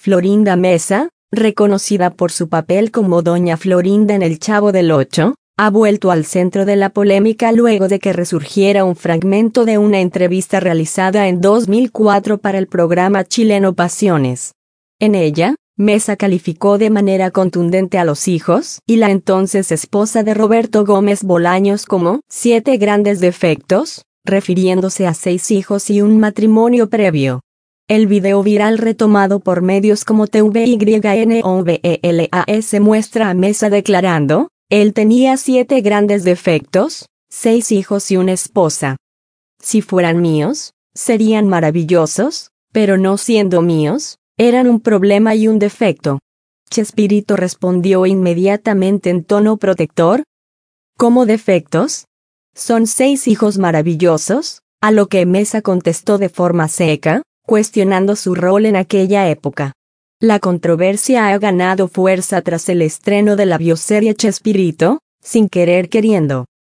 Florinda Mesa, reconocida por su papel como Doña Florinda en El Chavo del Ocho, ha vuelto al centro de la polémica luego de que resurgiera un fragmento de una entrevista realizada en 2004 para el programa chileno Pasiones. En ella, Mesa calificó de manera contundente a los hijos y la entonces esposa de Roberto Gómez Bolaños como 7 grandes defectos, refiriéndose a 6 hijos y un matrimonio previo. El video viral retomado por medios como TVYNOVELAS muestra a Mesa declarando: él tenía 7 grandes defectos, 6 hijos y una esposa. Si fueran míos, serían maravillosos, pero no siendo míos, eran un problema y un defecto. Chespirito respondió inmediatamente en tono protector: ¿cómo defectos? Son 6 hijos maravillosos, a lo que Mesa contestó de forma seca, cuestionando su rol en aquella época. La controversia ha ganado fuerza tras el estreno de la bioserie Chespirito, Sin Querer Queriendo.